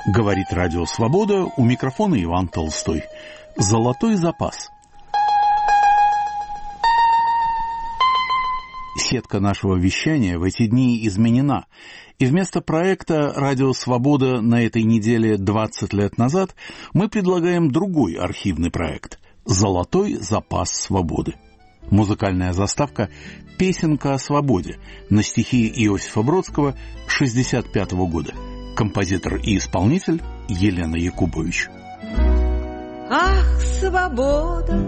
Говорит Радио Свобода, у микрофона Иван Толстой. Золотой запас. Сетка нашего вещания в эти дни изменена, и вместо проекта «Радио Свобода» на этой неделе 20 лет назад мы предлагаем другой архивный проект «Золотой запас свободы». Музыкальная заставка «Песенка о свободе» на стихи Иосифа Бродского 1965 года. Композитор и исполнитель Елена Якубович. Ах, свобода,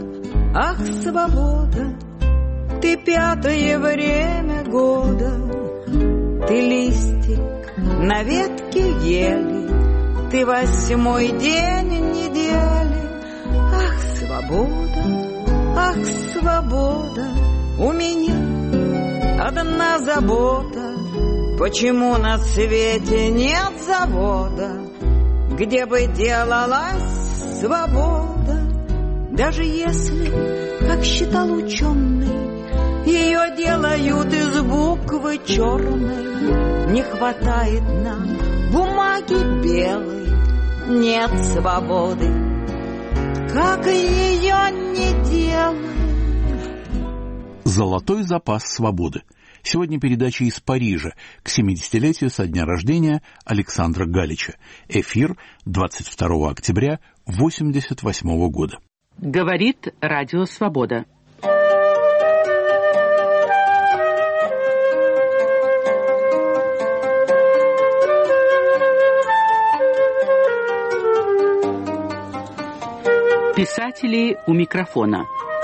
ты пятое время года, ты листик на ветке ели, ты 8-й день недели. Ах, свобода, у меня одна забота. Почему на свете нет завода, где бы делалась свобода? Даже если, как считал ученый, ее делают из буквы черной, не хватает нам бумаги белой, нет свободы, как ее не делай. Золотой запас свободы. Сегодня передача из Парижа к 70-летию со дня рождения Александра Галича. Эфир 22 октября 1988 года. Говорит Радио Свобода. Писатели у микрофона.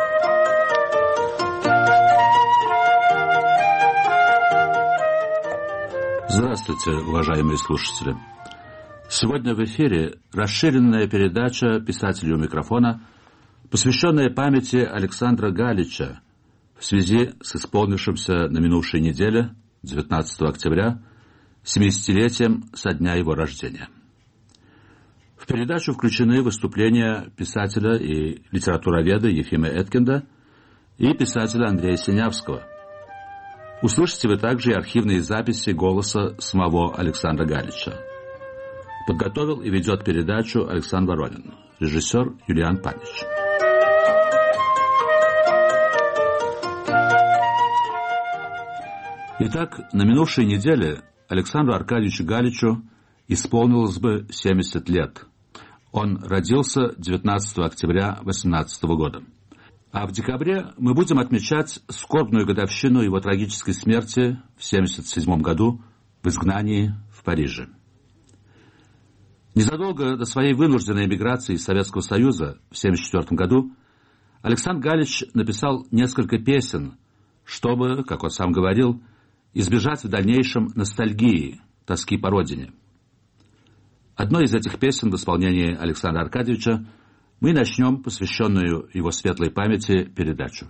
Здравствуйте, уважаемые слушатели. Сегодня в эфире расширенная передача «Писателей у микрофона», посвященная памяти Александра Галича в связи с исполнившимся на минувшей неделе, 19 октября, 70-летием со дня его рождения. В передачу включены выступления писателя и литературоведа Ефима Эткинда и писателя Андрея Синявского. Услышите вы также и архивные записи голоса самого Александра Галича. Подготовил и ведет передачу Александр Воронин, режиссер Юлиан Панич. Итак, на минувшей неделе Александру Аркадьевичу Галичу исполнилось бы 70 лет. Он родился 19 октября 18 года. А в декабре мы будем отмечать скорбную годовщину его трагической смерти в 1977 году в изгнании в Париже. Незадолго до своей вынужденной эмиграции из Советского Союза в 1974 году Александр Галич написал несколько песен, чтобы, как он сам говорил, избежать в дальнейшем ностальгии, тоски по родине. Одной из этих песен в исполнении Александра Аркадьевича мы начнем посвященную его светлой памяти передачу.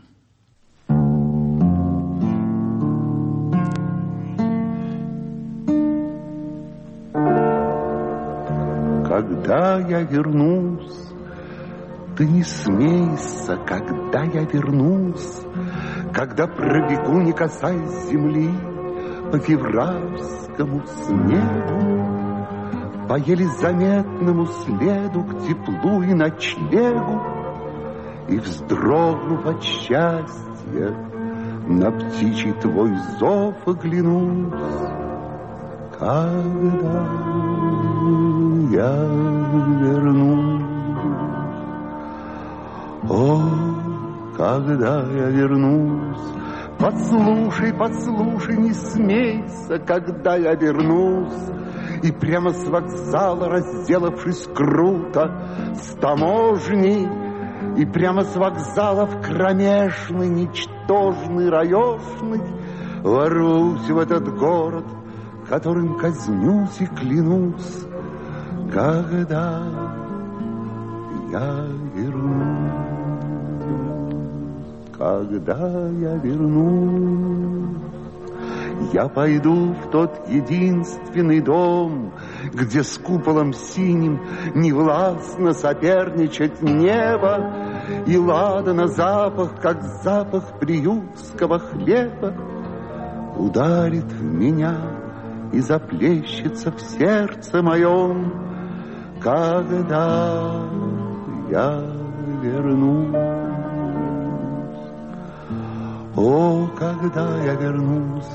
Когда я вернусь, ты не смейся, когда я вернусь, когда пробегу, не касаясь земли, по февральскому снегу, по еле заметному следу к теплу и ночлегу, и, вздрогнув от счастья, на птичий твой зов оглянусь. Когда я вернусь, о, когда я вернусь, послушай, не смейся, когда я вернусь, и прямо с вокзала, разделавшись круто с таможней, и прямо с вокзала в кромешный, ничтожный, раешный, ворвусь в этот город, которым казнюсь и клянусь, когда я вернусь, когда я вернусь. Я пойду в тот единственный дом, где с куполом синим невластно соперничать небо, и ладана запах, как запах приютского хлеба, ударит в меня и заплещется в сердце моем когда я вернусь. О, когда я вернусь,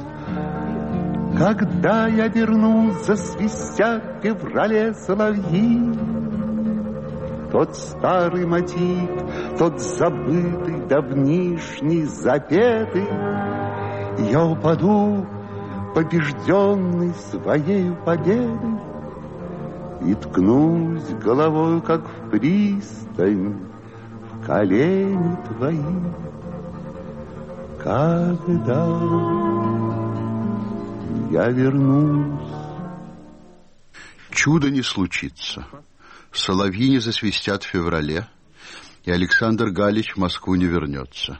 засвистят в феврале соловьи. Тот старый мотив, тот забытый, давнишний, запетый, я упаду, побежденный своею победой, и ткнусь головою, как в пристань, в колени твои. Когда я вернусь. Чудо не случится. Соловьи не засвистят в феврале, и Александр Галич в Москву не вернется.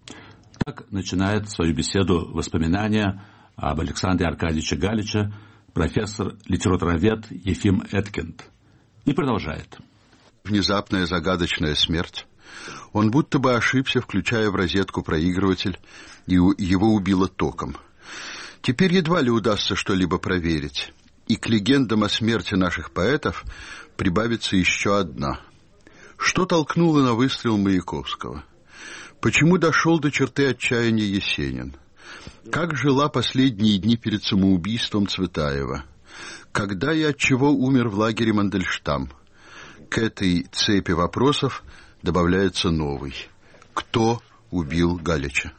Так начинает свою беседу воспоминания об Александре Аркадьевиче Галиче профессор-литературовед Ефим Эткинд. И продолжает. Внезапная загадочная смерть. Он будто бы ошибся, включая в розетку проигрыватель, и его убило током. Теперь едва ли удастся что-либо проверить. И к легендам о смерти наших поэтов прибавится еще одна. Что толкнуло на выстрел Маяковского? Почему дошел до черты отчаяния Есенин? Как жила последние дни перед самоубийством Цветаева? Когда и от чего умер в лагере Мандельштам? К этой цепи вопросов добавляется новый. Кто убил Галича?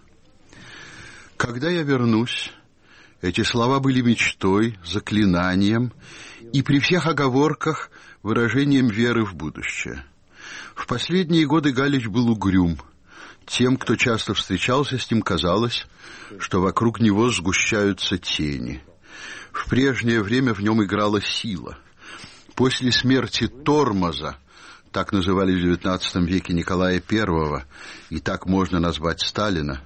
Когда я вернусь, эти слова были мечтой, заклинанием и при всех оговорках выражением веры в будущее. В последние годы Галич был угрюм. Тем, кто часто встречался с ним, казалось, что вокруг него сгущаются тени. В прежнее время в нем играла сила. После смерти Тормоза, так называли в XIX веке Николая I, и так можно назвать Сталина,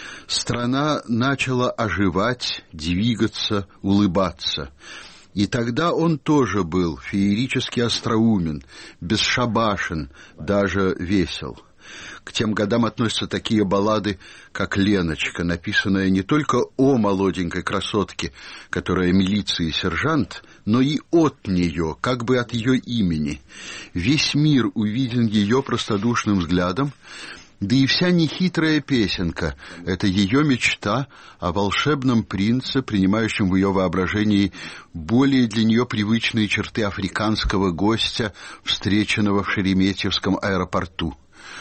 страна начала оживать, двигаться, улыбаться. И тогда он тоже был феерически остроумен, бесшабашен, даже весел. К тем годам относятся такие баллады, как «Леночка», написанная не только о молоденькой красотке, которая милиция и сержант, но и от нее, как бы от ее имени. Весь мир увиден ее простодушным взглядом, да и вся нехитрая песенка — это ее мечта о волшебном принце, принимающем в ее воображении более для нее привычные черты африканского гостя, встреченного в Шереметьевском аэропорту.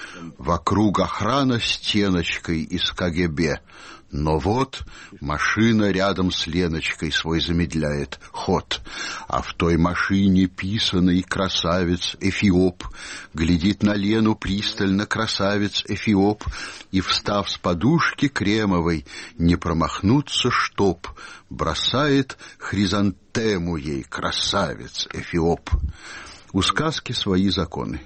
Вокруг охрана стеночкой из КГБ, но вот машина рядом с Леночкой свой замедляет ход, а в той машине писаный красавец Эфиоп глядит на Лену пристально красавец Эфиоп, и, встав с подушки кремовой, не промахнуться чтоб, бросает хризантему ей красавец Эфиоп. У сказки свои законы.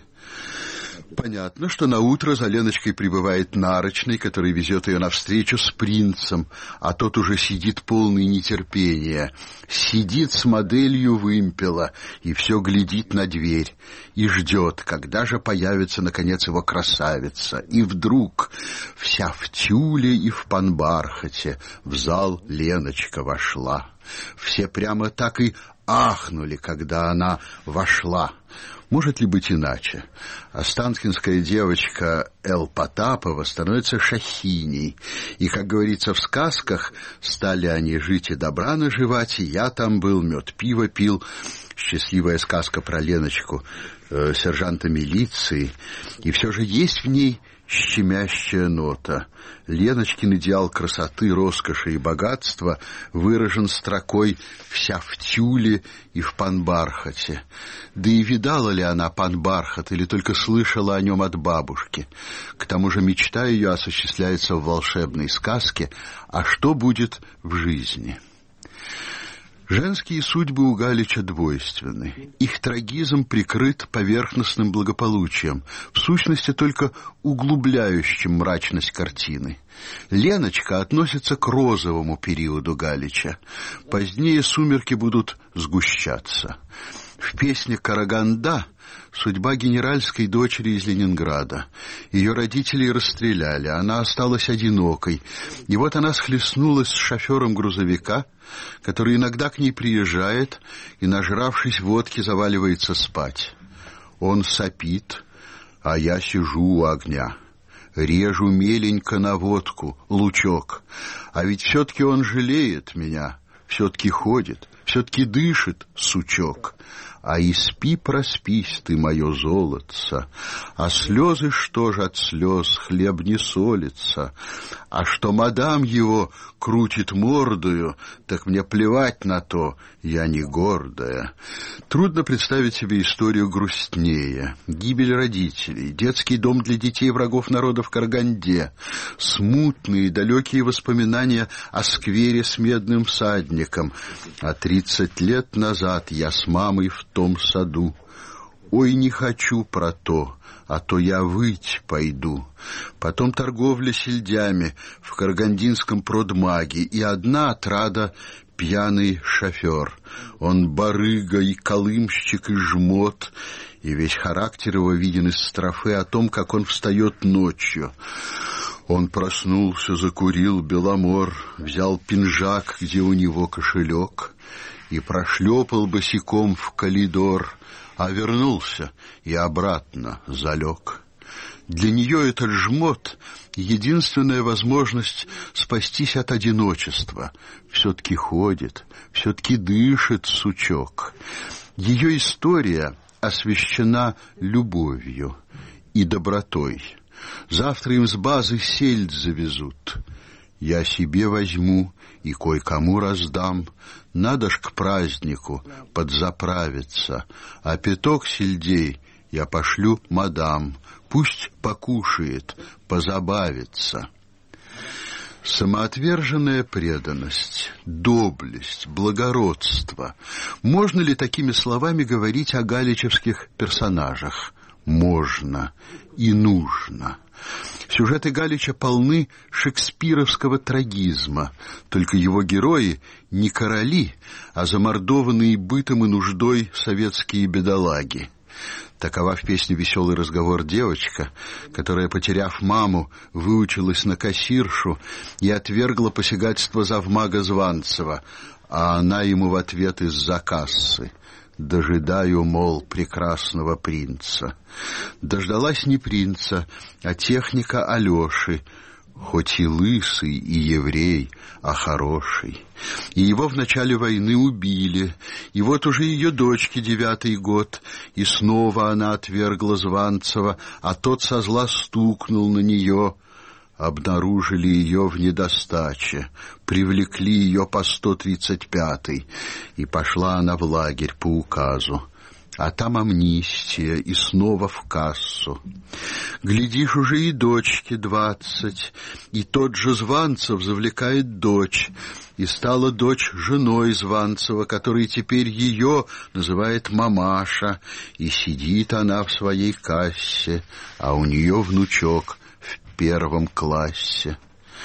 Понятно, что наутро за Леночкой прибывает нарочный, который везет ее навстречу с принцем, а тот уже сидит полный нетерпения, сидит с моделью вымпела и все глядит на дверь и ждет, когда же появится, наконец, его красавица. И вдруг, вся в тюле и в панбархате, в зал Леночка вошла. Все прямо так и ахнули, когда она вошла. Может ли быть иначе? Останкинская девочка Эл Потапова становится шахиней. И, как говорится в сказках, стали они жить и добра наживать, и я там был, мед пиво пил. Счастливая сказка про Леночку, сержанта милиции. И все же есть в ней щемящая нота. Леночкин идеал красоты, роскоши и богатства выражен строкой «вся в тюле и в панбархате». Да и видала ли она панбархат или только слышала о нем от бабушки? К тому же мечта ее осуществляется в волшебной сказке, а что будет в жизни? Женские судьбы у Галича двойственны. Их трагизм прикрыт поверхностным благополучием, в сущности только углубляющим мрачность картины. Леночка относится к розовому периоду Галича. Позднее сумерки будут сгущаться. В песне «Караганда» судьба генеральской дочери из Ленинграда. Ее родителей расстреляли, она осталась одинокой. И вот она схлестнулась с шофером грузовика, который иногда к ней приезжает и, нажравшись водки, заваливается спать. Он сопит, а я сижу у огня. Режу меленько на водку, лучок. А ведь все-таки он жалеет меня, все-таки ходит, все-таки дышит, сучок. А и спи, проспись ты, мое золотце, а слезы, что ж от слез, хлеб не солится. А что мадам его крутит мордою, так мне плевать на то, я не гордая. Трудно представить себе историю грустнее. Гибель родителей, детский дом для детей врагов народа в Караганде, смутные далекие воспоминания о сквере с медным всадником. А 30 лет назад я с мамой в том саду. Ой, не хочу про то, а то я выть пойду. Потом торговля сельдями в карагандинском продмаге, и одна отрада — пьяный шофер. Он барыга и колымщик, и жмот, и весь характер его виден из строфы о том, как он встает ночью. Он проснулся, закурил беломор, взял пинжак, где у него кошелек, и прошлепал босиком в коридор, а вернулся и обратно залег. Для нее этот жмот — единственная возможность спастись от одиночества. Все-таки ходит, все-таки дышит, сучок. Ее история освящена любовью и добротой. Завтра им с базы сельдь завезут. Я себе возьму и кое-кому раздам. Надо ж к празднику подзаправиться, а пяток сельдей я пошлю мадам. Пусть покушает, позабавится. Самоотверженная преданность, доблесть, благородство. Можно ли такими словами говорить о галичевских персонажах? Можно и нужно. Сюжеты Галича полны шекспировского трагизма, только его герои не короли, а замордованные бытом и нуждой советские бедолаги. Такова в песне «Веселый разговор» девочка, которая, потеряв маму, выучилась на кассиршу и отвергла посягательство завмага Званцева, а она ему в ответ из-за кассы: «Дожидаю, мол, прекрасного принца». Дождалась не принца, а техника Алеши, хоть и лысый, и еврей, а хороший. И его в начале войны убили, и вот уже ее дочке 9-й год, и снова она отвергла Званцева, а тот со зла стукнул на нее. Обнаружили ее в недостаче, привлекли ее по 135-й, и пошла она в лагерь по указу. А там амнистия, и снова в кассу. Глядишь, уже и дочке 20, и тот же Званцев завлекает дочь, и стала дочь женой Званцева, который теперь ее называет мамаша, и сидит она в своей кассе, а у нее внучок в 1 классе.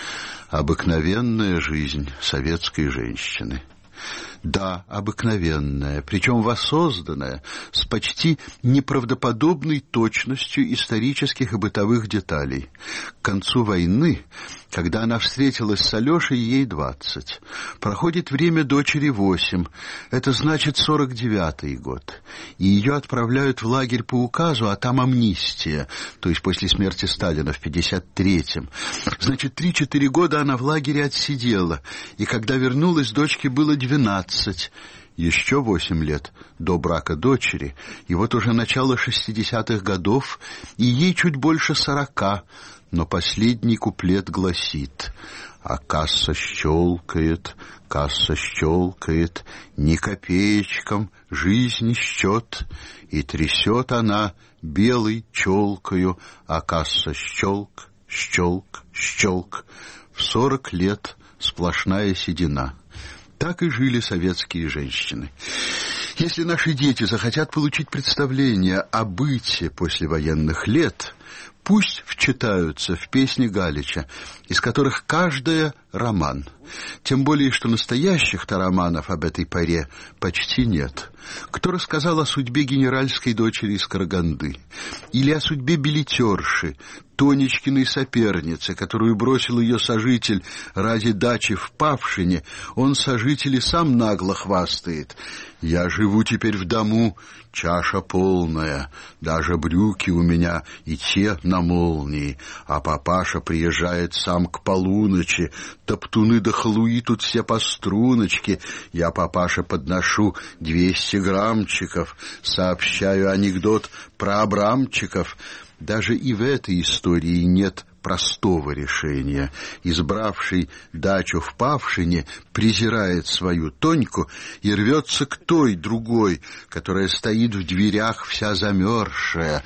Обыкновенная жизнь советской женщины. Да, обыкновенная, причем воссозданная, с почти неправдоподобной точностью исторических и бытовых деталей. К концу войны, когда она встретилась с Алешей, ей 20. Проходит время дочери 8, это значит 49-й год. И ее отправляют в лагерь по указу, а там амнистия, то есть после смерти Сталина в 53-м. Значит, 3-4 года она в лагере отсидела, и когда вернулась, дочке было 12. Еще 8 лет до брака дочери, и вот уже начало 60-х годов, и ей чуть больше 40, но последний куплет гласит: «А касса щелкает, ни копеечком жизни счет, и трясет она белой челкою, а касса щелк, щелк, щелк». В 40 лет сплошная седина. Так и жили советские женщины. Если наши дети захотят получить представление о быте послевоенных лет, пусть вчитаются в песни Галича, из которых каждая роман. Тем более, что настоящих-то романов об этой поре почти нет. Кто рассказал о судьбе генеральской дочери из Караганды? Или о судьбе билетерши, Тонечкиной соперницы, которую бросил ее сожитель ради дачи в Павшине? Он сожитель и сам нагло хвастает. «Я живу теперь в дому, чаша полная, даже брюки у меня и те на молнии, а папаша приезжает сам к полуночи, топтуны да халуи тут все по струночке, я папаше подношу 200 граммчиков, сообщаю анекдот про Абрамчиков». Даже и в этой истории нет простого решения. Избравший дачу в Павшине презирает свою Тоньку и рвется к той другой, которая стоит в дверях вся замерзшая,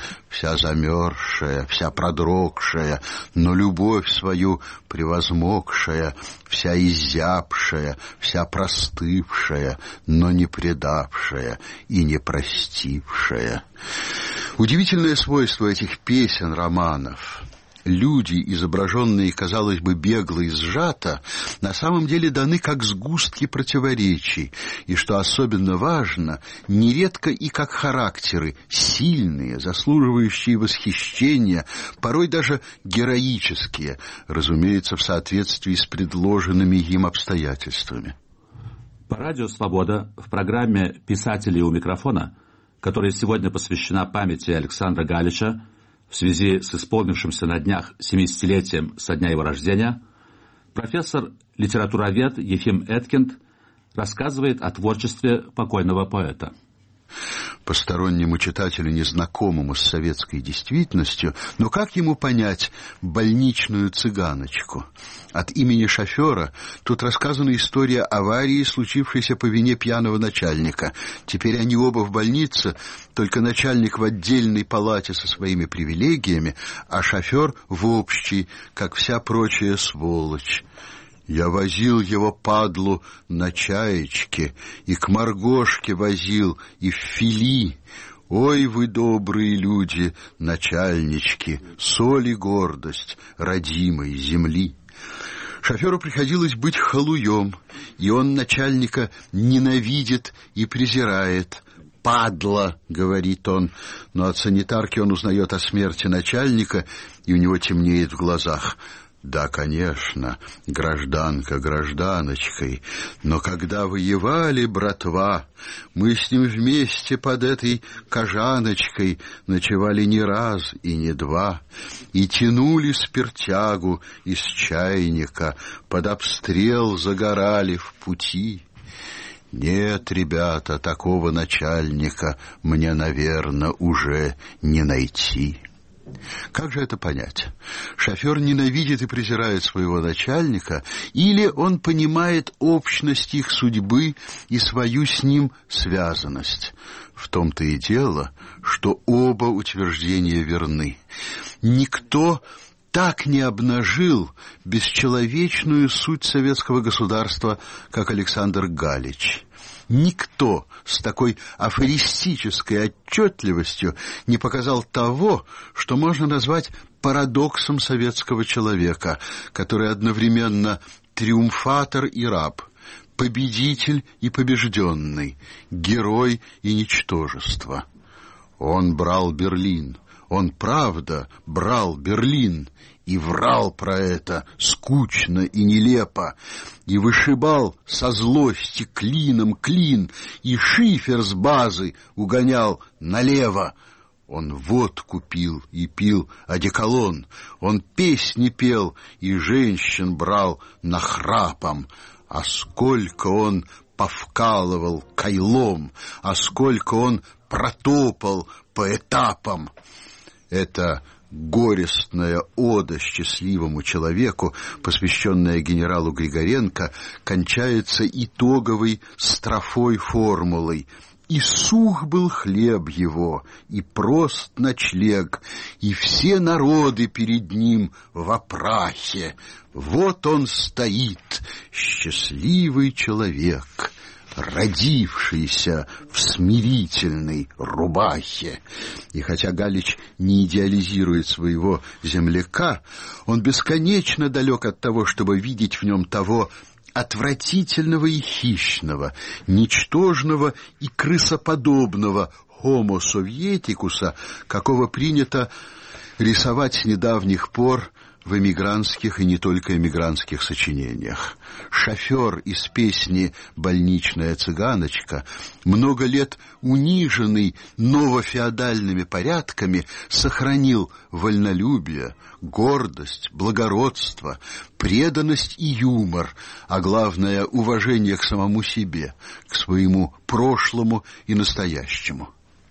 вся продрогшая, но любовь свою превозмогшая, вся изябшая, вся простывшая, но не предавшая и не простившая. Удивительное свойство этих песен, романов. Люди, изображенные, казалось бы, бегло и сжато, на самом деле даны как сгустки противоречий, и, что особенно важно, нередко и как характеры, сильные, заслуживающие восхищения, порой даже героические, разумеется, в соответствии с предложенными им обстоятельствами. По радио «Свобода» в программе «Писатели у микрофона», которая сегодня посвящена памяти Александра Галича, в связи с исполнившимся на днях 70-летием со дня его рождения, профессор, литературовед Ефим Эткинд рассказывает о творчестве покойного поэта. Постороннему читателю, незнакомому с советской действительностью, но как ему понять больничную цыганочку? От имени шофера тут рассказана история аварии, случившейся по вине пьяного начальника. Теперь они оба в больнице, только начальник в отдельной палате со своими привилегиями, а шофер в общей, как вся прочая сволочь. Я возил его, падлу, на чаечке, и к Маргошке возил, и в Фили. Ой, вы добрые люди, начальнички, соль и гордость родимой земли. Шоферу приходилось быть халуем, и он начальника ненавидит и презирает. «Падла», — говорит он, но от санитарки он узнает о смерти начальника, и у него темнеет в глазах. Да, конечно, гражданка гражданочкой, но когда воевали, братва, мы с ним вместе под этой кожаночкой ночевали не раз и не два, и тянули спиртягу из чайника, под обстрел загорали в пути. Нет, ребята, такого начальника мне, наверное, уже не найти. Как же это понять? Шофер ненавидит и презирает своего начальника, или он понимает общность их судьбы и свою с ним связанность? В том-то и дело, что оба утверждения верны. Никто так не обнажил бесчеловечную суть советского государства, как Александр Галич. Никто с такой афористической отчетливостью не показал того, что можно назвать парадоксом советского человека, который одновременно триумфатор и раб, победитель и побежденный, герой и ничтожество. Он брал Берлин, он правда брал Берлин, и врал про это скучно и нелепо, и вышибал со злости клином клин, и шифер с базы угонял налево. Он водку пил и пил одеколон, он песни пел и женщин брал нахрапом, а сколько он повкалывал кайлом, а сколько он протопал по этапам. Это горестная ода счастливому человеку, посвященная генералу Григоренко, кончается итоговой строфой формулой: «И сух был хлеб его, и прост ночлег, и все народы перед ним в опрахе. Вот он стоит, счастливый человек, родившийся в смирительной рубахе. И хотя Галич не идеализирует своего земляка, он бесконечно далек от того, чтобы видеть в нем того отвратительного и хищного, ничтожного и крысоподобного homo советикуса, какого принято рисовать с недавних пор в эмигрантских и не только эмигрантских сочинениях. Шофер из песни «Больничная цыганочка», много лет униженный новофеодальными порядками, сохранил вольнолюбие, гордость, благородство, преданность и юмор, а главное — уважение к самому себе, к своему прошлому и настоящему.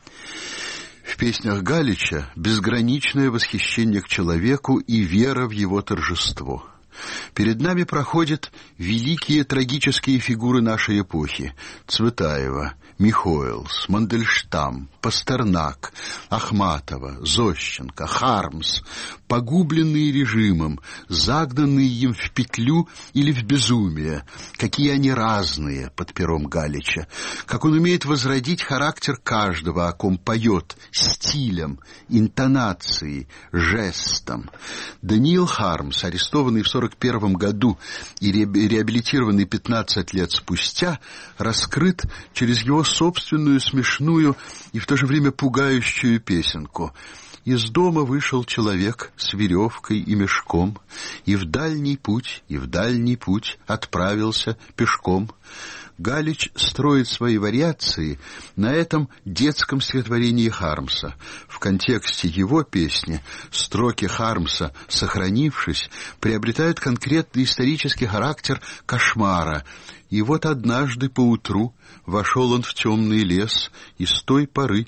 В песнях Галича безграничное восхищение к человеку и вера в его торжество. Перед нами проходят великие трагические фигуры нашей эпохи: Цветаева, Михоэлс, Мандельштам, Пастернак, Ахматова, Зощенко, Хармс, погубленные режимом, загнанные им в петлю или в безумие. Какие они разные под пером Галича, как он умеет возродить характер каждого, о ком поет, стилем, интонацией, жестом. Даниил Хармс, арестованный в 1941 году и реабилитированный 15 лет спустя, раскрыт через его собственную смешную и в то же время пугающую песенку. Из дома вышел человек с веревкой и мешком, и в дальний путь отправился пешком. Галич строит свои вариации на этом детском стихотворении Хармса. В контексте его песни строки Хармса, сохранившись, приобретают конкретный исторический характер кошмара. И вот однажды поутру вошел он в темный лес, и с той поры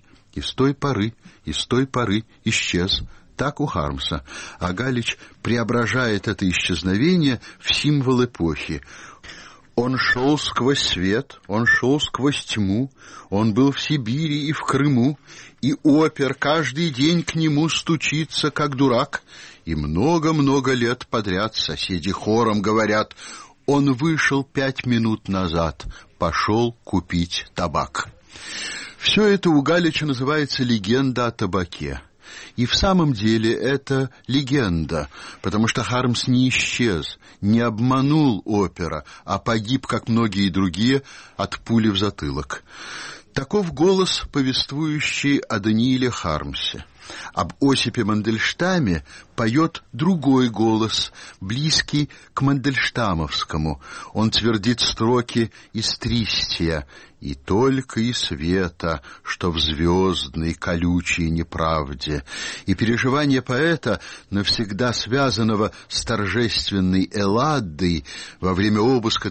исчез. Так у Хармса. А Галич преображает это исчезновение в символ эпохи. Он шел сквозь свет, он шел сквозь тьму, он был в Сибири и в Крыму, и опер каждый день к нему стучится, как дурак. И много-много лет подряд соседи хором говорят: он вышел 5 минут назад, пошел купить табак. Все это у Галича называется легенда о табаке. И в самом деле это легенда, потому что Хармс не исчез, не обманул опера, а погиб, как многие другие, от пули в затылок. Таков голос, повествующий о Данииле Хармсе. Об Осипе Мандельштаме поет другой голос, близкий к мандельштамовскому. Он твердит строки из Тристия: «И только и света, что в звездной колючей неправде». И переживания поэта, навсегда связанного с торжественной Элладой, во время обыска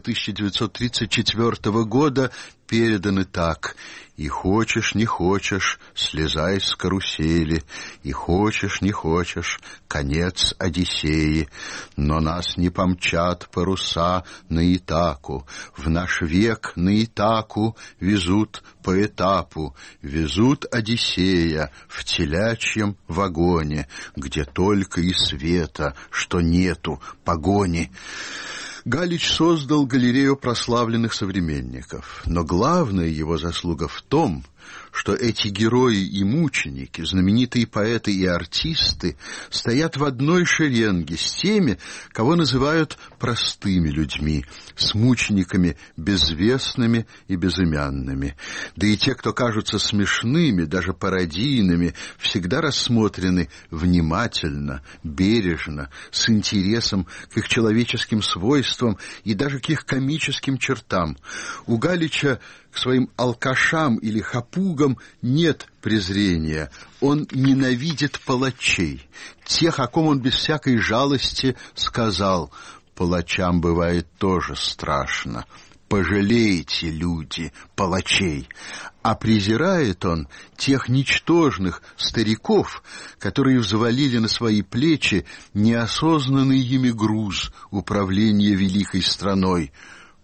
1934 года переданы так: «И хочешь, не хочешь, слезай с карусели, и хочешь, не хочешь, конец Одиссеи. Но нас не помчат паруса на Итаку, в наш век на Итаку везут по этапу, везут Одиссея в телячьем вагоне, где только и света, что нету погони». Галич создал галерею прославленных современников, но главная его заслуга в том, что эти герои и мученики, знаменитые поэты и артисты, стоят в одной шеренге с теми, кого называют простыми людьми, с мучениками безвестными и безымянными. Да и те, кто кажутся смешными, даже пародийными, всегда рассмотрены внимательно, бережно, с интересом к их человеческим свойствам и даже к их комическим чертам. У Галича к своим алкашам или хапугам нет презрения. Он ненавидит палачей, тех, о ком он без всякой жалости сказал: «Палачам бывает тоже страшно. Пожалейте, люди, палачей». А презирает он тех ничтожных стариков, которые взвалили на свои плечи неосознанный ими груз управления великой страной.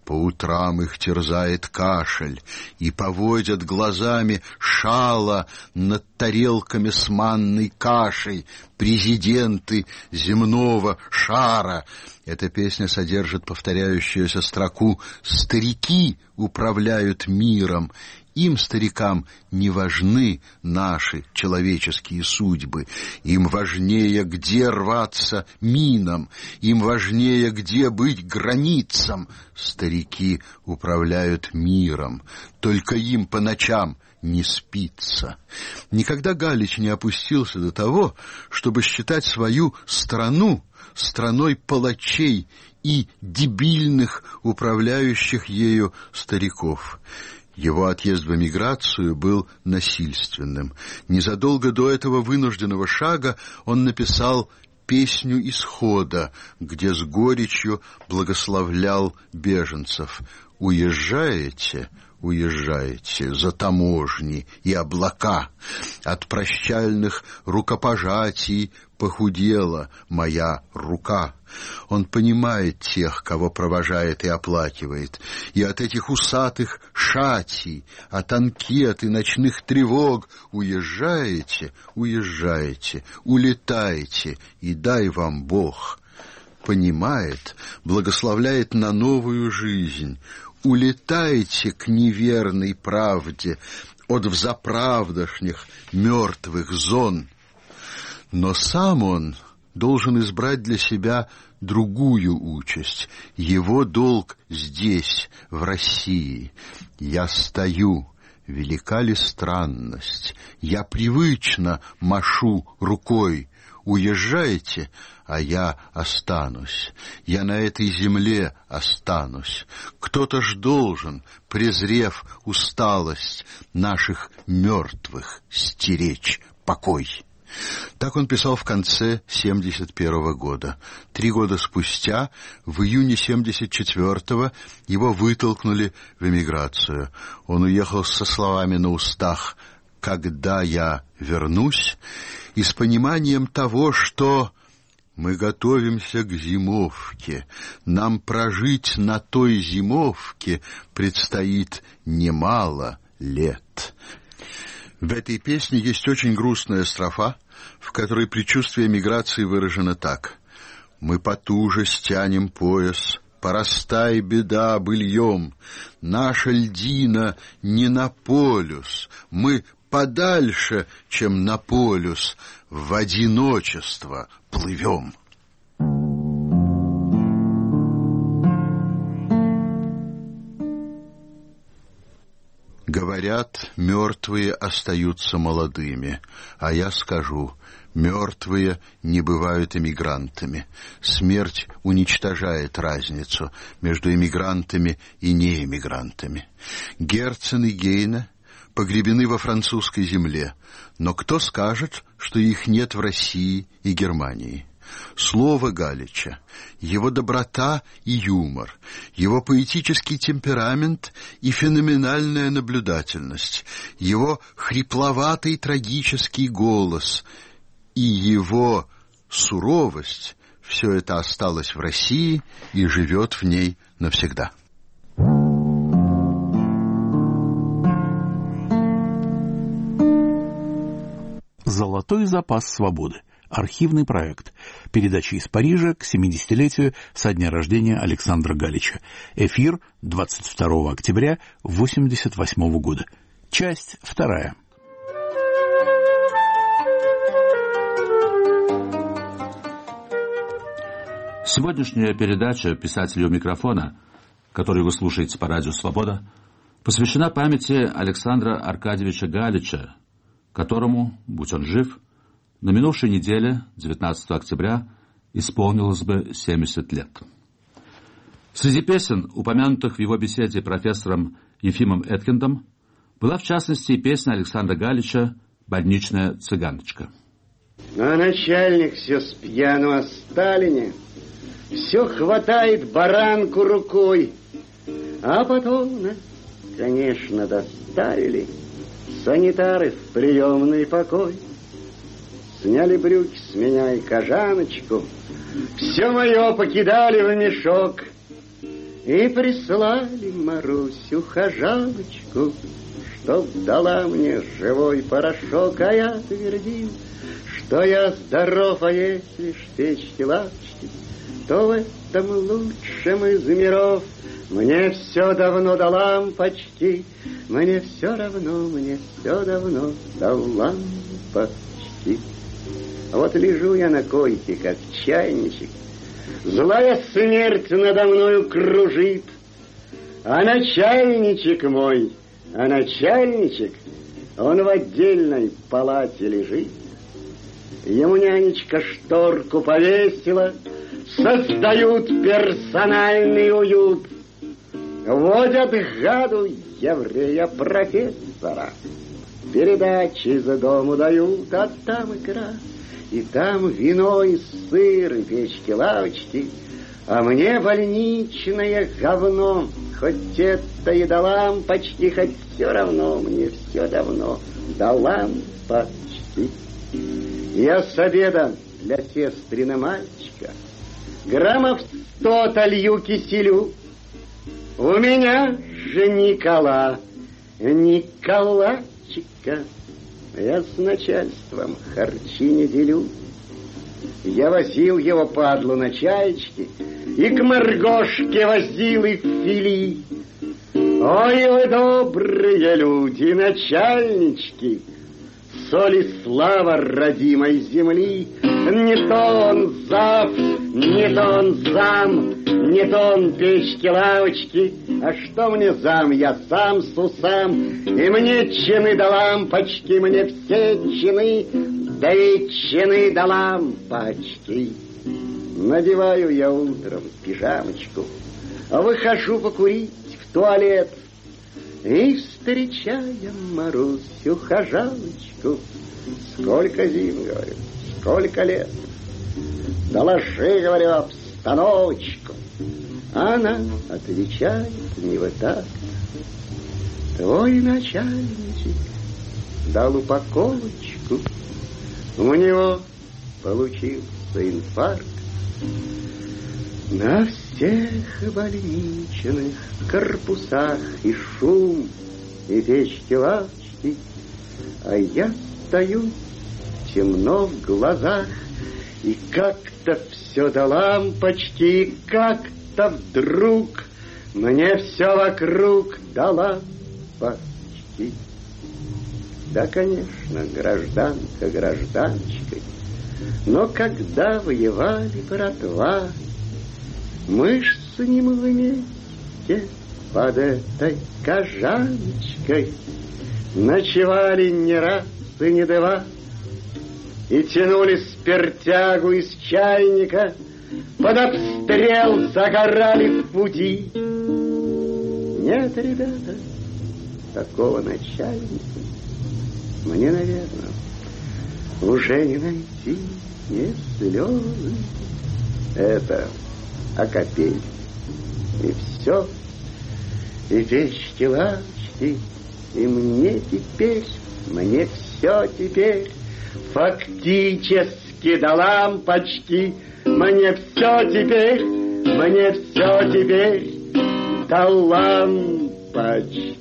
По утрам их терзает кашель, и поводят глазами шало над тарелками с манной кашей президенты земного шара. Эта песня содержит повторяющуюся строку «Старики управляют миром». Им, старикам, не важны наши человеческие судьбы. Им важнее, где рваться минам. Им важнее, где быть границам. Старики управляют миром. Только им по ночам не спится. Никогда Галич не опустился до того, чтобы считать свою страну страной палачей и дебильных управляющих ею стариков. Его отъезд в эмиграцию был насильственным. Незадолго до этого вынужденного шага он написал «Песню исхода», где с горечью благословлял беженцев. «Уезжаете, уезжаете за таможни и облака. От прощальных рукопожатий похудела моя рука». Он понимает тех, кого провожает и оплакивает, и от этих усатых шатий, от анкет и ночных тревог уезжаете, уезжаете, улетаете, и дай вам Бог. Понимает, благословляет на новую жизнь. Улетайте к неверной правде от взаправдошних мертвых зон. Но сам он должен избрать для себя другую участь. Его долг здесь, в России. Я стою, велика ли странность, я привычно машу рукой. Уезжаете, а я останусь. Я на этой земле останусь. Кто-то ж должен, презрев усталость, наших мертвых стеречь покой. Так он писал в конце 71 года. 3 года спустя, в июне 74-го, его вытолкнули в эмиграцию. Он уехал со словами на устах «Когда я вернусь?» и с пониманием того, что мы готовимся к зимовке, нам прожить на той зимовке предстоит немало лет. В этой песне есть очень грустная строфа, в которой предчувствие миграции выражено так: «Мы потуже стянем пояс, порастай, беда, быльем, наша льдина не на полюс, мы подальше, чем на полюс, в одиночество плывем». Говорят, мертвые остаются молодыми, а я скажу, мертвые не бывают эмигрантами. Смерть уничтожает разницу между эмигрантами и неэмигрантами. Герцен и Гейне погребены во французской земле, но кто скажет, что их нет в России и Германии? Слово Галича, его доброта и юмор, его поэтический темперамент и феноменальная наблюдательность, его хрипловатый трагический голос и его суровость — все это осталось в России и живет в ней навсегда. «Золотой запас свободы». Архивный проект. Передача из Парижа к 70-летию со дня рождения Александра Галича. Эфир 22 октября 1988 года. Часть 2. Сегодняшняя передача «Писателю у микрофона», которую вы слушаете по радио «Свобода», посвящена памяти Александра Аркадьевича Галича, которому, будь он жив, на минувшей неделе, 19 октября, исполнилось бы 70 лет. Среди песен, упомянутых в его беседе профессором Ефимом Эткиндом, была в частности и песня Александра Галича «Больничная цыганочка». А начальник все с пьяну о Сталине, все хватает баранку рукой, а потом, конечно, доставили санитары в приемный покой. Сняли брюки с меня и кожаночку, все мое покидали в мешок. И прислали Марусю хожалочку, чтоб дала мне живой порошок, а я твердил, что я здоров, а если ж печки лавочки, то в этом лучшем из миров мне все давно до лампочки, мне все давно до лампочки. Вот лежу я на койке, как чайничек, злая смерть надо мною кружит, а начальничек мой, он в отдельной палате лежит. Ему нянечка шторку повесила, создают персональный уют. Водят гаду еврея-профессора, передачи за дому дают, а там икра, и там вино и сыр, и печки-лавочки, а мне больничное говно, хоть это и до лампочки, хоть все равно, мне все давно до лампочки. Я с обеда для сестрина мальчика граммов 100 лью киселю. У меня же Николачика, я с начальством харчи не делю. Я возил его, падлу, на чаечке, и к Маргошке возил их в фили. Ой, вы добрые люди, начальнички, соль и слава родимой земли. Не то он зав, не то он зам, не то он печки-лавочки. А что мне зам? Я сам с усам. И мне чины до лампочки, мне все чины, да ведь чины до лампочки. Надеваю я утром пижамочку, выхожу покурить в туалет и встречаем Марусю хожалочку. Сколько зим, говорю, сколько лет. Доложи, говорю, обстановочку. Она отвечает не вот так. Твой начальничек дал упаковочку, у него получился инфаркт. На всех больничных корпусах и шум, и печки-лавочки, а я стою, темно в глазах, и как-то все до лампочки, и как-то вдруг мне все вокруг до лампочки. Да, конечно, гражданка гражданочкой, но когда воевали братва, мы ж с ним вместе под этой кожаночкой ночевали не раз и не два, и тянули спиртягу из чайника, под обстрел загорали в пути. Нет, ребята, такого начальника мне, наверное, уже не найти, не слезы. Это акапель. И все, и печки-лавочки, и мне все теперь фактически до лампочки. Мне все теперь до лампочки.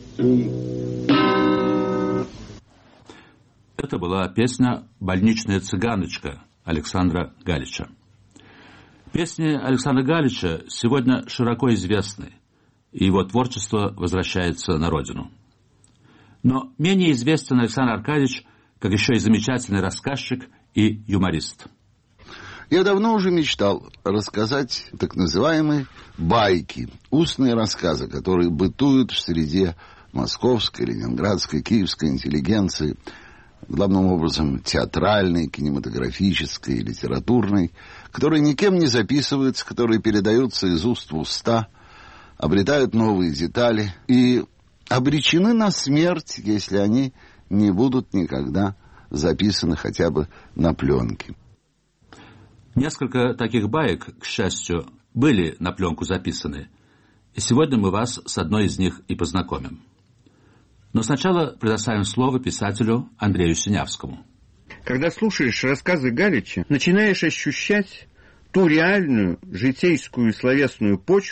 Это была песня «Больничная цыганочка» Александра Галича. Песни Александра Галича сегодня широко известны, и его творчество возвращается на родину. Но менее известен Александр Аркадьевич как еще и замечательный рассказчик и юморист. Я давно уже мечтал рассказать так называемые байки, устные рассказы, которые бытуют в среде московской, ленинградской, киевской интеллигенции, главным образом театральной, кинематографической, литературной, которые никем не записываются, которые передаются из уст в уста, обретают новые детали и обречены на смерть, если они не будут никогда записаны хотя бы на пленке. Несколько таких баек, к счастью, были на пленку записаны, и сегодня мы вас с одной из них и познакомим. Но сначала предоставим слово писателю Андрею Синявскому. Когда слушаешь рассказы Галича, начинаешь ощущать ту реальную, житейскую и словесную почву,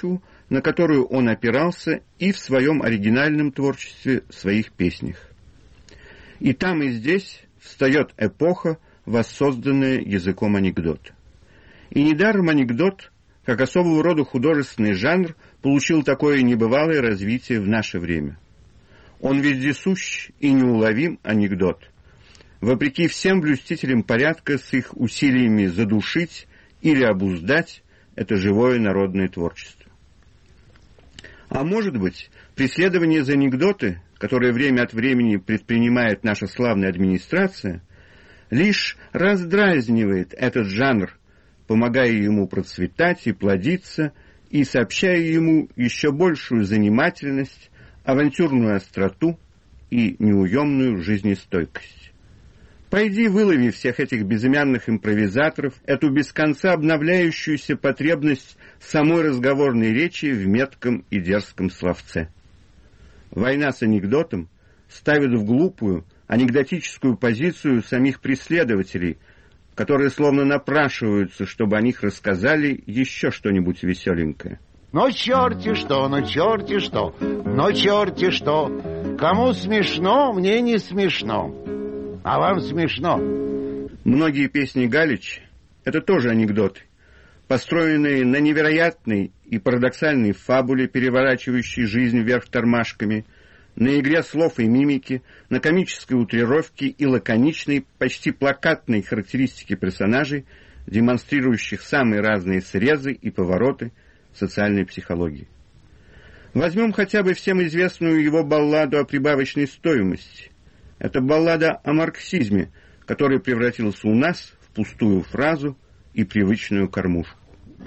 на которую он опирался и в своем оригинальном творчестве, своих песнях. И там, и здесь встает эпоха, воссозданная языком анекдота. И недаром анекдот, как особого рода художественный жанр, получил такое небывалое развитие в наше время. Он вездесущ и неуловим анекдот, вопреки всем блюстителям порядка с их усилиями задушить или обуздать это живое народное творчество. А может быть, преследование за анекдоты, которое время от времени предпринимает наша славная администрация, лишь раздразнивает этот жанр, помогая ему процветать и плодиться, и сообщая ему еще большую занимательность, авантюрную остроту и неуемную жизнестойкость. Пойди вылови всех этих безымянных импровизаторов, эту без конца обновляющуюся потребность самой разговорной речи в метком и дерзком словце. Война с анекдотом ставит в глупую, анекдотическую позицию самих преследователей, которые словно напрашиваются, чтобы о них рассказали еще что-нибудь веселенькое. Ну, черти что, ну, черти что, ну, черти что. Кому смешно, мне не смешно. А вам смешно. Многие песни Галича — это тоже анекдоты, построенные на невероятной и парадоксальной фабуле, переворачивающей жизнь вверх тормашками, на игре слов и мимики, на комической утрировке и лаконичной, почти плакатной характеристике персонажей, демонстрирующих самые разные срезы и повороты социальной психологии. Возьмем хотя бы всем известную его балладу о прибавочной стоимости. Это баллада о марксизме, который превратился у нас в пустую фразу и привычную кормушку.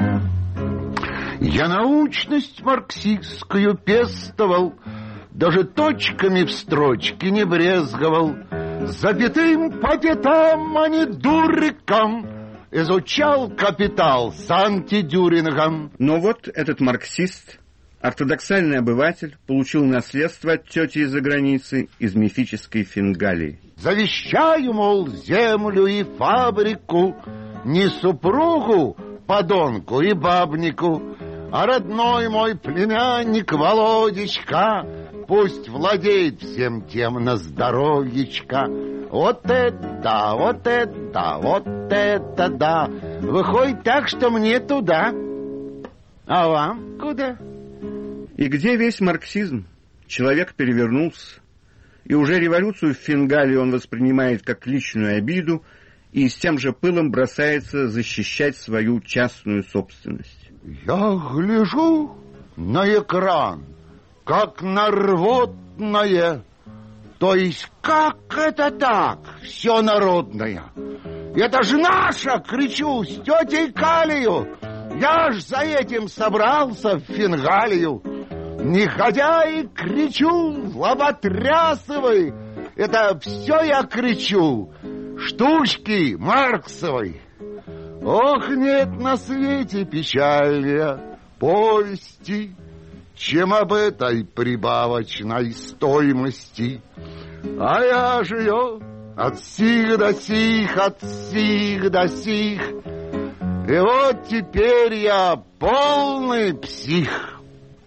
Я научность марксистскую пестовал, даже точками в строчке не брезговал, запятым по пятам, а не дурикам, изучал капитал с антидюрингом. Но вот этот марксист, ортодоксальный обыватель, получил наследство от тети из-за границы, из мифической Фингалии. Завещаю, мол, землю и фабрику, не супругу, подонку и бабнику, а родной мой племянник Володечка пусть владеет всем тем на здоровьечко. Вот это да, вот это да, вот это да. Выходит так, что мне туда. А вам куда? И где весь марксизм? Человек перевернулся, и уже революцию в Фингалии он воспринимает как личную обиду и с тем же пылом бросается защищать свою частную собственность. Я гляжу на экран, как на рвотное. То есть как это так, все народное? Это ж наше, кричу, с тетей Калию. Я ж за этим собрался в Фингалию. Негодяй, кричу, лоботрясовый. Это все я кричу, штучки Марксовой. Ох, нет на свете печальнее повести, чем об этой прибавочной стоимости. А я же ее от сих до сих, от сих до сих. И вот теперь я полный псих.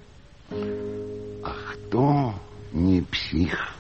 А кто не псих?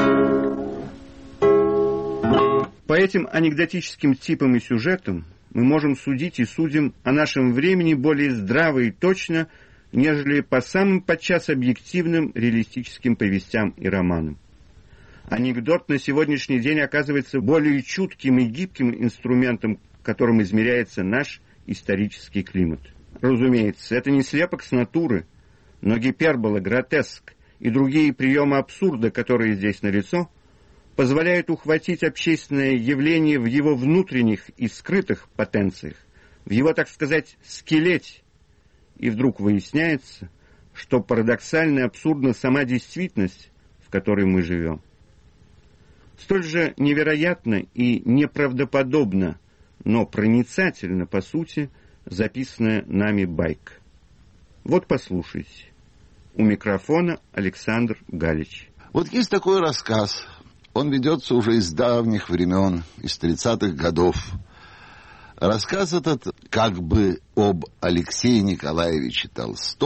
По этим анекдотическим типам и сюжетам мы можем судить и судим о нашем времени более здраво и точно, нежели по самым подчас объективным реалистическим повестям и романам. Анекдот на сегодняшний день оказывается более чутким и гибким инструментом, которым измеряется наш исторический климат. Разумеется, это не слепок с натуры, но гипербола, гротеск и другие приемы абсурда, которые здесь налицо, позволяют ухватить общественное явление в его внутренних и скрытых потенциях, в его, так сказать, скелете. И вдруг выясняется, что парадоксально абсурдна сама действительность, в которой мы живем. Столь же невероятно и неправдоподобно, но проницательно, по сути, записанная нами байка. Вот послушайте. У микрофона Александр Галич. Вот есть такой рассказ. Он ведется уже из давних времен, из 30-х годов. Рассказ этот как бы об Алексее Николаевиче Толстом,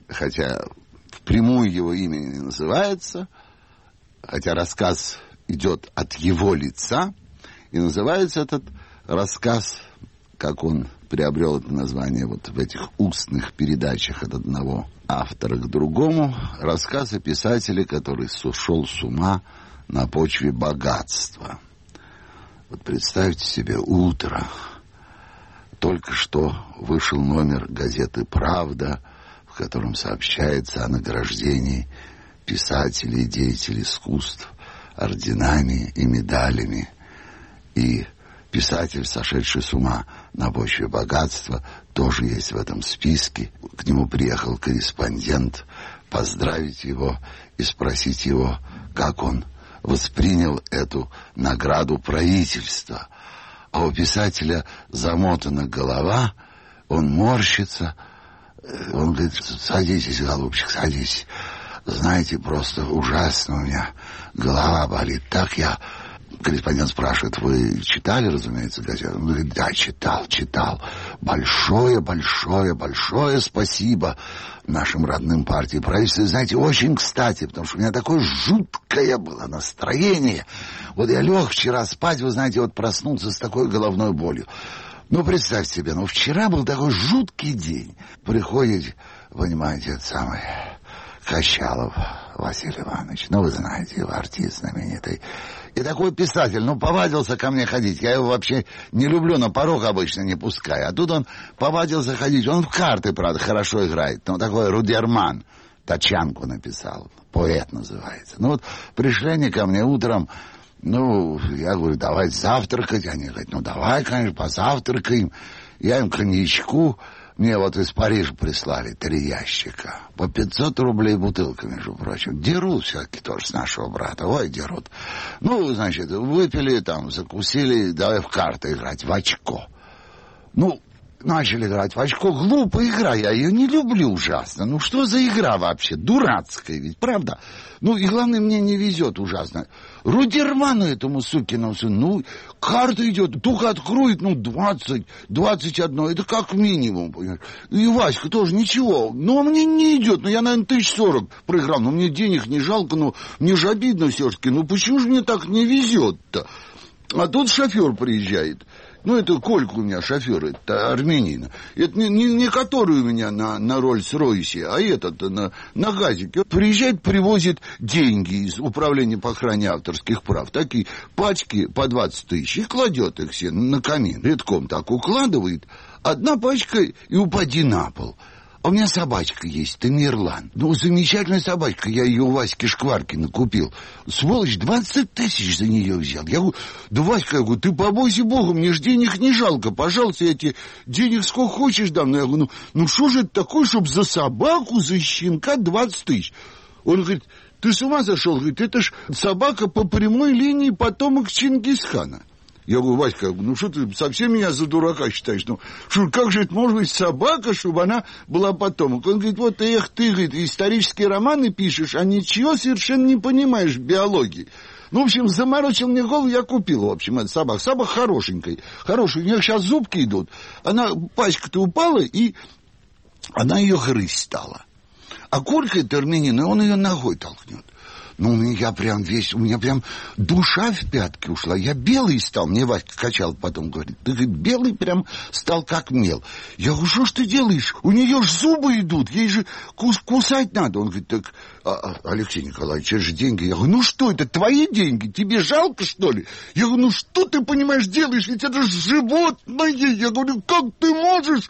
хотя впрямую его имени не называется, хотя рассказ идет от его лица, и называется этот рассказ, как он приобрел это название вот в этих устных передачах от одного автора к другому, рассказ о писателе, который сошел с ума на почве богатства. Вот представьте себе утро. Только что вышел номер газеты «Правда», в котором сообщается о награждении писателей и деятелей искусств орденами и медалями. И писатель, сошедший с ума на почве богатства, тоже есть в этом списке. К нему приехал корреспондент поздравить его и спросить его, как он воспринял эту награду правительства. А у писателя замотана голова, он морщится. Он говорит: садитесь, голубчик, садитесь. Знаете, просто ужасно у меня голова болит. Так я... Корреспондент спрашивает: вы читали, разумеется, газету? Он говорит: да, читал. Большое спасибо нашим родным партии и правительству. Знаете, очень кстати, потому что у меня такое жуткое было настроение. Вот я лег вчера спать, вы знаете, вот проснулся с такой головной болью. Ну, представьте себе, вчера был такой жуткий день. Приходит, понимаете, этот самый Качалов Василий Иванович, вы знаете, его артист знаменитый. И такой писатель, повадился ко мне ходить. Я его вообще не люблю, на порог обычно не пускаю. А тут он повадился ходить. Он в карты, правда, хорошо играет. Такой Рудерман. Тачанку написал. Поэт называется. Пришли они ко мне утром. Я говорю: давайте завтракать. Они говорят: давай, конечно, позавтракаем. Я им коньячку. Мне вот из Парижа прислали 3 ящика. По 500 рублей бутылка, между прочим. Дерут все-таки тоже с нашего брата. Ой, дерут. Значит, выпили закусили, давай в карты играть, в очко. Начали играть в очко. Глупая игра, я ее не люблю ужасно. Что за игра вообще? Дурацкая ведь, правда? И главное, мне не везет ужасно. Рудерману этому сукину сыну, карта идет, только откроет, 20, 21, это как минимум, понимаешь? И Васька тоже ничего, мне не идет, я, наверное, 1040 проиграл, мне денег не жалко, мне же обидно все-таки, почему же мне так не везет-то? А тут шофер приезжает. Это Колька у меня шофер, это армянин. Это не который у меня на Рольс-Ройсе, а этот на газике. Приезжает, привозит деньги из управления по охране авторских прав. Такие пачки по 20 тысяч. И кладет их все на камин. Редком так укладывает. Одна пачка и упади на пол. А у меня собачка есть, Тамерлан. Замечательная собачка, я ее у Васьки Шкваркина купил. Сволочь, 20 тысяч за нее взял. Я говорю: да, Васька, ты побойся Бога, мне ж денег не жалко. Пожалуйста, я тебе денег сколько хочешь дам. Я говорю: что же это такое, чтобы за собаку, за щенка 20 тысяч? Он говорит: ты с ума сошел? Говорит: это ж собака по прямой линии потомок Чингисхана. Я говорю: Васька, что ты совсем меня за дурака считаешь? Как же это может быть собака, чтобы она была потомок? Он говорит: ты, говорит, исторические романы пишешь, а ничего совершенно не понимаешь в биологии. В общем, заморочил мне голову, я купил, в общем, эту собаку. Собака хорошенькая. У нее сейчас зубки идут. Пачка-то упала, и она ее грызть стала. А Колька, это армянин, и он ее ногой толкнет. У меня прям душа в пятки ушла. Я белый стал. Мне Васька Качалов потом говорит: ты, говорит, белый прям стал как мел. Я говорю: что ж ты делаешь? У нее ж зубы идут, ей же кусать надо. Он говорит: так, Алексей Николаевич, это же деньги. Я говорю: что это, твои деньги? Тебе жалко, что ли? Я говорю: что ты, понимаешь, делаешь? Ведь это же животное. Я говорю: как ты можешь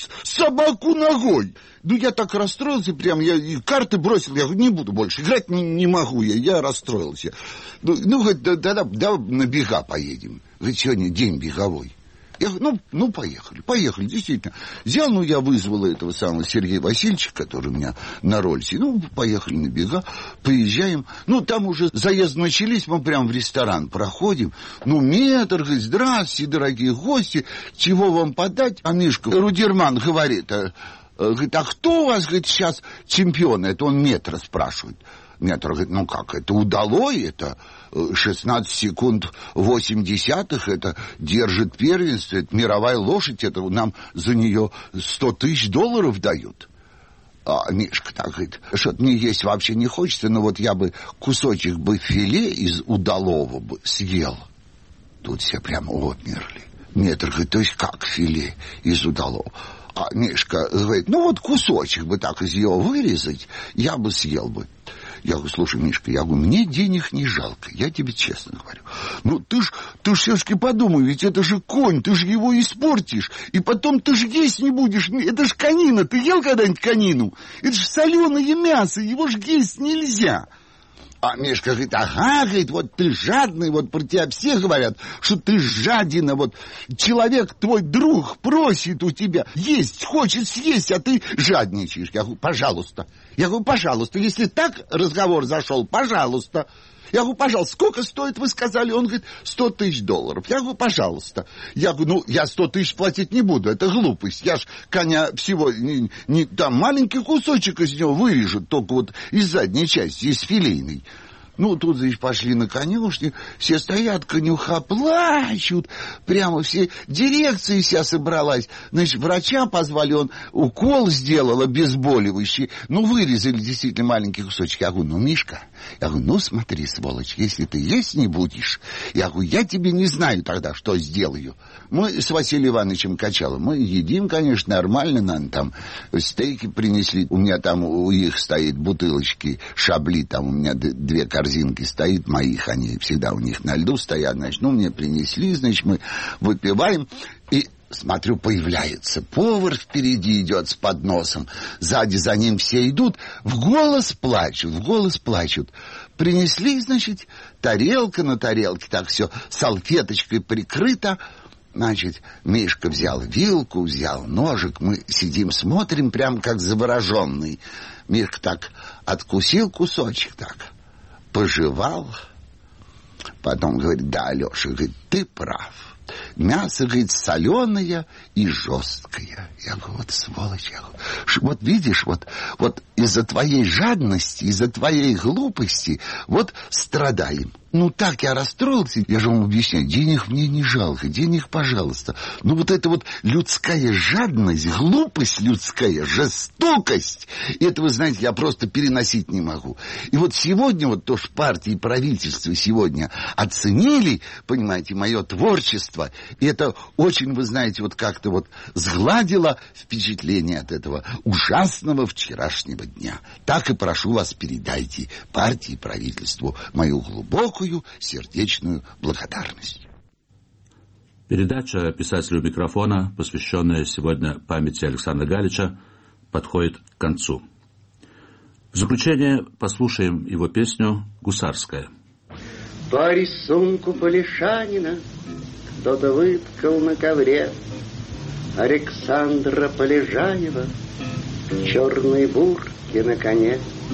собаку ногой? Я так расстроился, прям, я и карты бросил, я говорю: не буду больше играть, не могу я расстроился. Говорит: тогда на бега поедем. Говорит: сегодня день беговой. Я говорю: поехали, действительно. Взял, я вызвал этого самого Сергея Васильевича, который у меня на Рольсе. Поехали на бега, поезжаем. Там уже заезды начались, мы прям в ресторан проходим. Метр, говорит: здравствуйте, дорогие гости, чего вам подать? А Мишка Рудерман говорит: говорит: а кто у вас, говорит, сейчас чемпион? Это он Метра спрашивает. Метр говорит: как, это удалой, это 16 секунд 0,8, это держит первенство, это мировая лошадь, это нам за нее $100 000 дают. А Мишка так говорит, что-то мне есть вообще не хочется, но вот я бы кусочек бы филе из удалого бы съел. Тут все прямо обмерли. Метр говорит, то есть как филе из удалого? А Мишка говорит, ну вот кусочек бы так из него вырезать, я бы съел бы. Я говорю, слушай, Мишка, я говорю, мне денег не жалко, я тебе честно говорю. Ну, ты ж все-таки подумай, ведь это же конь, ты же его испортишь, и потом ты же есть не будешь, это ж конина, ты ел когда-нибудь конину? Это ж соленое мясо, его ж есть нельзя. А Мишка говорит, ага, говорит, вот ты жадный, вот про тебя все говорят, что ты жадина, вот человек, твой друг, просит у тебя есть, хочет съесть, а ты жадничаешь. Я говорю, пожалуйста. Если так разговор зашел, пожалуйста. Я говорю, пожалуйста, сколько стоит, вы сказали? Он говорит, $100 000. Я говорю, пожалуйста. Я говорю, ну, я 100 000 платить не буду, это глупость. Я ж коня всего, там маленький кусочек из него вырежу, только вот из задней части, из филейной. Ну, тут, значит, пошли на конюшню, все стоят, конюха плачут, прямо все, дирекция вся собралась. Значит, врача позвали, он укол сделал обезболивающий, ну, вырезали действительно маленькие кусочки. Я говорю, ну, Мишка, ну, смотри, сволочь, если ты есть не будешь, я говорю, я тебе не знаю тогда, что сделаю. Мы с Василием Ивановичем Качалом, мы едим, конечно, нормально, нам там стейки принесли, у меня там у их стоит бутылочки Шабли, там у меня 2 корзинки стоит моих, они всегда у них на льду стоят, значит, ну, мне принесли, значит, мы выпиваем, и смотрю, появляется повар впереди, идет с подносом, сзади за ним все идут, в голос плачут. Принесли, значит, тарелка на тарелке, так все салфеточкой прикрыто. Значит, Мишка взял вилку, взял ножик, мы сидим, смотрим, прям как завороженный. Мишка так откусил кусочек, так пожевал, потом говорит, да, Алеша, говорит, ты прав. Мясо, говорит, соленое и жесткое. Я говорю, вот сволочь, я говорю, вот видишь, вот из-за твоей жадности, из-за твоей глупости, вот страдаем. Ну, так я расстроился. Я же вам объясняю, денег мне не жалко, денег, пожалуйста. Ну, вот эта вот людская жадность, глупость людская, жестокость, это, вы знаете, я просто переносить не могу. И вот сегодня, вот то, что партия и правительство сегодня оценили, понимаете, мое творчество, и это очень, вы знаете, вот как-то вот сгладило впечатление от этого ужасного вчерашнего дня. Так и прошу вас, передайте партии и правительству мою глубокую сердечную благодарность. Передача писателю микрофона, посвященная сегодня памяти Александра Галича, подходит к концу. В заключение послушаем его песню «Гусарская». По рисунку Полишанина кто-то выткал на ковре Александра Полежаева в черной бурке на коне.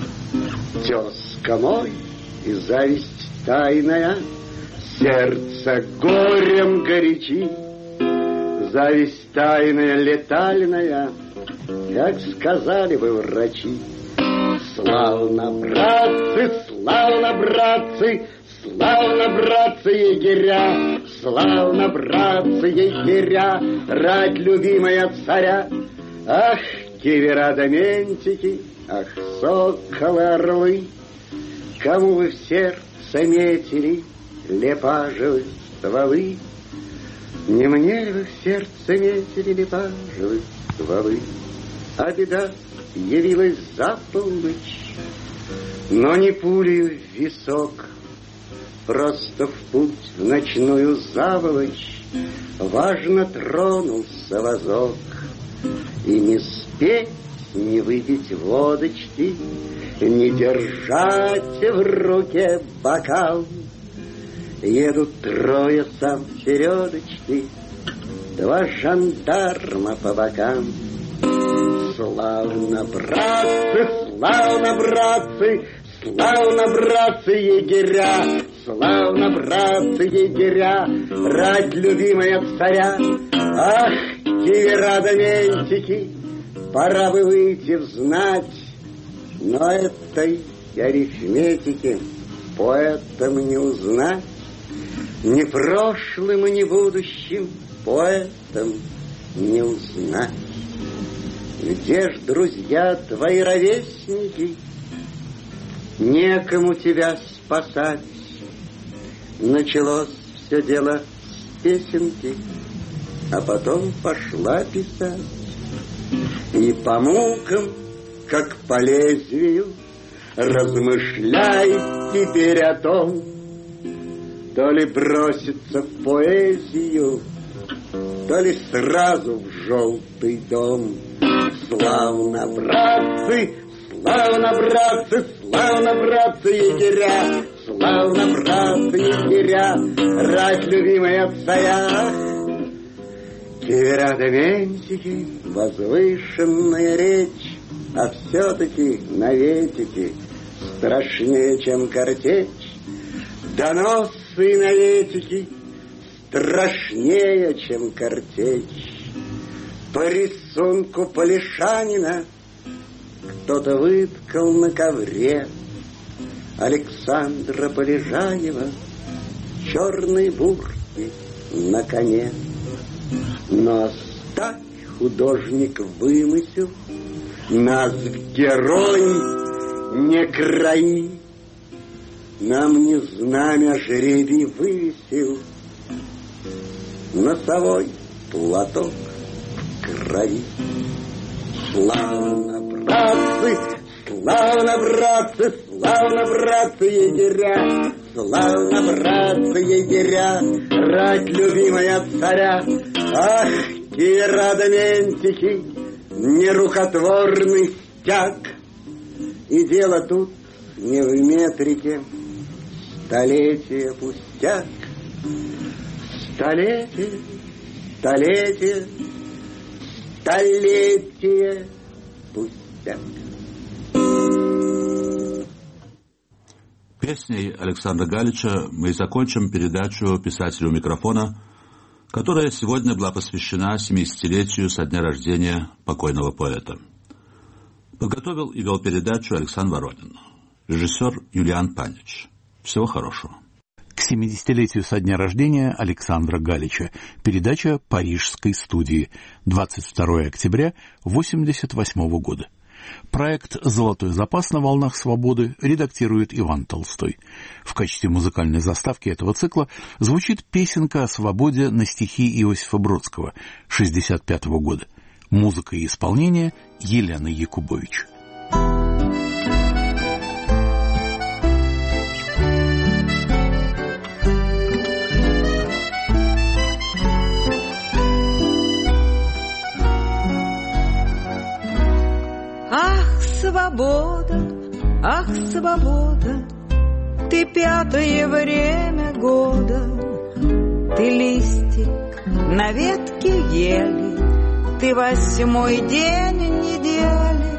Тезка мой и зависть тайная, сердце горем горячи, зависть тайная летальная, как сказали бы врачи. Славно, братцы, славно, братцы, славно, братцы егеря, славно, братцы егеря, рать любимая царя. Ах, кивера да ментики, ах, соколы, орлы, кому вы в сердце метили лепажевые стволы? Не мне ли вы в сердце метили лепажевые стволы? А беда явилась за полночь, но не пулей в висок, просто в путь в ночную заволочь важно тронулся возок. И не спеть, не выпить водочки, не держать в руке бокал. Едут трое сам середочки, 2 жандарма по бокам. Славно, братцы, славно, братцы, славно, братцы егеря, славно, братцы егеря, рать любимая царя. Ах, кивера да ментики, пора бы выйти взнать, но этой арифметики поэтам не узнать, ни прошлым и ни будущим поэтам не узнать. Где ж друзья твои ровесники? Некому тебя спасать. Началось все дело с песенки, а потом пошла писать. И по мукам, как по лезвию, размышляй теперь о том, то ли броситься в поэзию, то ли сразу в желтый дом. Славно, братцы, славно, братцы, славно, братцы, егеря, славно, братцы, егеря, рать любимая царя. Кивера да ментики, возвышенная речь, а все-таки наветики страшнее, чем картечь. Доносы наветики страшнее, чем картечь. По рисунку Полишанина кто-то выткал на ковре Александра Полежаева черной бурки на коне. Но оставь, художник, вымысел, нас в герой не краи. Нам не знамя жребий вывесил, носовой платок в крови. Славно, братцы, славно, братцы, славно, братцы, егеря, славно, братцы, егеря, рать любимая царя. Ах, кивера да ментики, нерукотворный стяг. И дело тут не в метрике, столетие пустяк. Столетие, столетие, столетие пустяк. Песней Александра Галича мы закончим передачу писателю микрофона, которая сегодня была посвящена 70-летию со дня рождения покойного поэта. Подготовил и вел передачу Александр Воронин. Режиссер Юлиан Панич. Всего хорошего. К 70-летию со дня рождения Александра Галича. Передача Парижской студии. 22 октября 1988 года. Проект «Золотой запас» на волнах свободы редактирует Иван Толстой. В качестве музыкальной заставки этого цикла звучит песенка о свободе на стихи Иосифа Бродского 1965 года. Музыка и исполнение Елены Якубович. Ах, свобода, ты пятое время года, ты листик на ветке ели, ты 8-й день недели.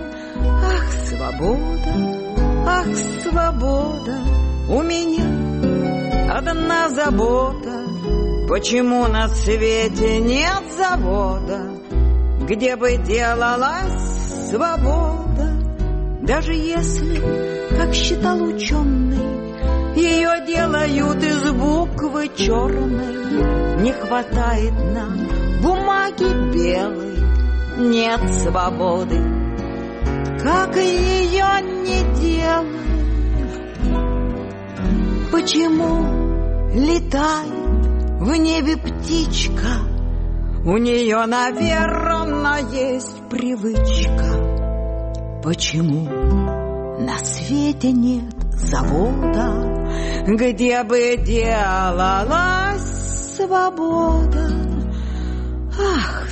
Ах, свобода, у меня одна забота, почему на свете нет завода, где бы делалась свобода. Даже если, как считал ученый, ее делают из буквы черной, не хватает нам бумаги белой, нет свободы, как ее не делают. Почему летает в небе птичка? У нее, наверное, есть привычка. Почему на свете нет завода, где бы делалась свобода? Ах,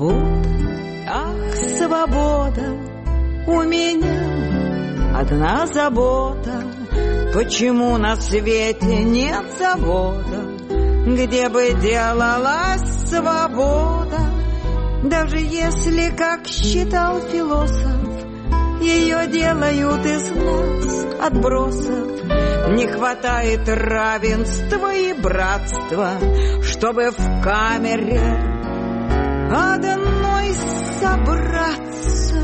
свобода, у меня одна забота, почему на свете нет завода, где бы делалась свобода? Даже если, как считал философ, ее делают из нас отбросов, не хватает равенства и братства, чтобы в камере одной собраться.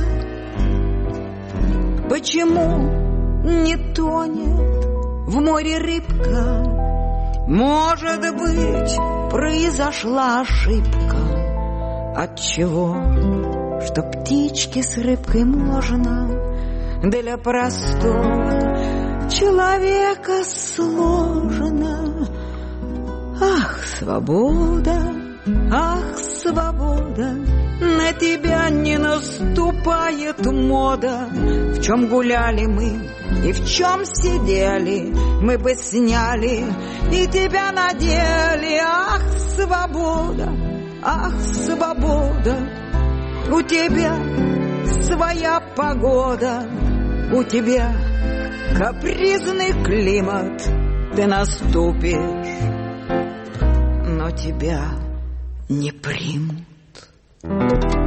Почему не тонет в море рыбка? Может быть, произошла ошибка. Отчего что птичке с рыбкой можно, для простого человека сложно. Ах, свобода, ах, свобода, на тебя не наступает мода. В чем гуляли мы и в чем сидели, мы бы сняли и тебя надели. Ах, свобода, ах, свобода, у тебя своя погода, у тебя капризный климат, ты наступишь, но тебя не примут.